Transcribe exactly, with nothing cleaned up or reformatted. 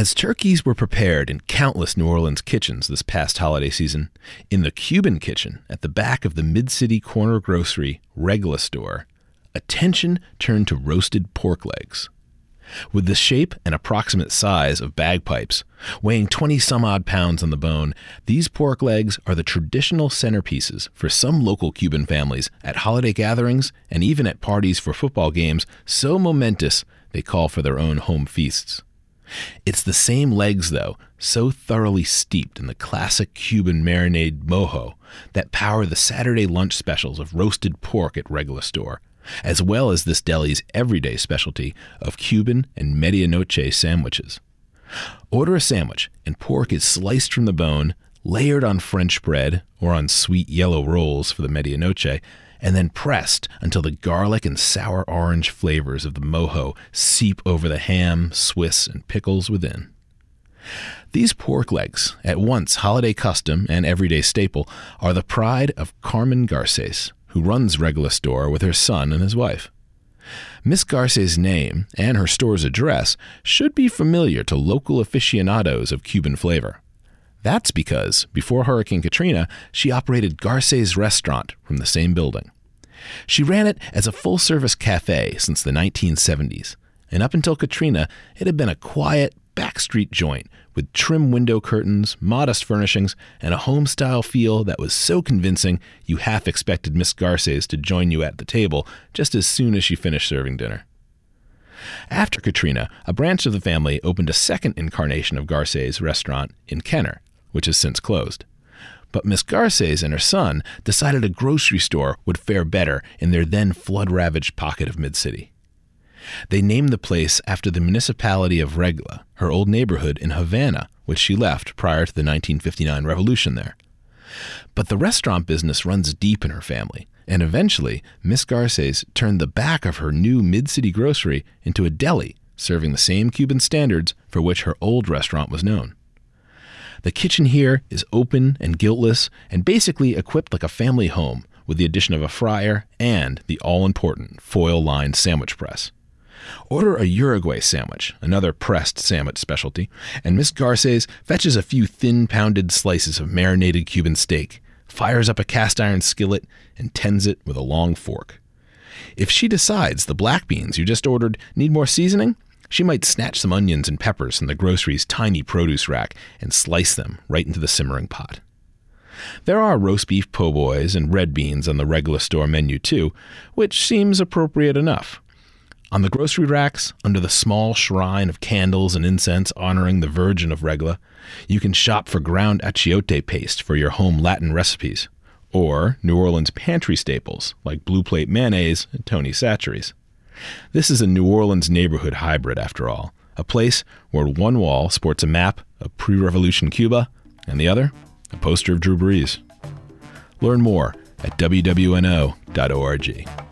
As turkeys were prepared in countless New Orleans kitchens this past holiday season, in the Cuban kitchen at the back of the Mid-City corner grocery Regla store, attention turned to roasted pork legs. With the shape and approximate size of bagpipes, weighing twenty some odd pounds on the bone, these pork legs are the traditional centerpieces for some local Cuban families at holiday gatherings and even at parties for football games so momentous they call for their own home feasts. It's the same legs, though, so thoroughly steeped in the classic Cuban marinade mojo that power the Saturday lunch specials of roasted pork at Regla store, as well as this deli's everyday specialty of Cuban and medianoche sandwiches. Order a sandwich, and pork is sliced from the bone, layered on French bread or on sweet yellow rolls for the medianoche, and then pressed until the garlic and sour orange flavors of the mojo seep over the ham, Swiss, and pickles within. These pork legs, at once holiday custom and everyday staple, are the pride of Carmen Garces, who runs Regla store with her son and his wife. Miss Garces' name and her store's address should be familiar to local aficionados of Cuban flavor. That's because, before Hurricane Katrina, she operated Garces Restaurant from the same building. She ran it as a full-service cafe since the nineteen seventies, and up until Katrina, it had been a quiet, backstreet joint with trim window curtains, modest furnishings, and a home-style feel that was so convincing you half expected Miss Garces to join you at the table just as soon as she finished serving dinner. After Katrina, a branch of the family opened a second incarnation of Garces Restaurant in Kenner, which has since closed. But Miss Garces and her son decided a grocery store would fare better in their then flood-ravaged pocket of Mid-City. They named the place after the municipality of Regla, her old neighborhood in Havana, which she left prior to the nineteen fifty-nine revolution there. But the restaurant business runs deep in her family, and eventually Miss Garces turned the back of her new Mid-City grocery into a deli, serving the same Cuban standards for which her old restaurant was known. The kitchen here is open and guiltless and basically equipped like a family home, with the addition of a fryer and the all-important foil-lined sandwich press. Order a Uruguay sandwich, another pressed sandwich specialty, and Miss Garces fetches a few thin-pounded slices of marinated Cuban steak, fires up a cast-iron skillet, and tends it with a long fork. If she decides the black beans you just ordered need more seasoning, she might snatch some onions and peppers from the grocery's tiny produce rack and slice them right into the simmering pot. There are roast beef po' boys and red beans on the Regla store menu too, which seems appropriate enough. On the grocery racks, under the small shrine of candles and incense honoring the Virgin of Regla, you can shop for ground achiote paste for your home Latin recipes, or New Orleans pantry staples like Blue Plate mayonnaise and Tony Chachere's. This is a New Orleans neighborhood hybrid, after all, a place where one wall sports a map of pre-revolution Cuba and the other, a poster of Drew Brees. Learn more at W W N O dot org.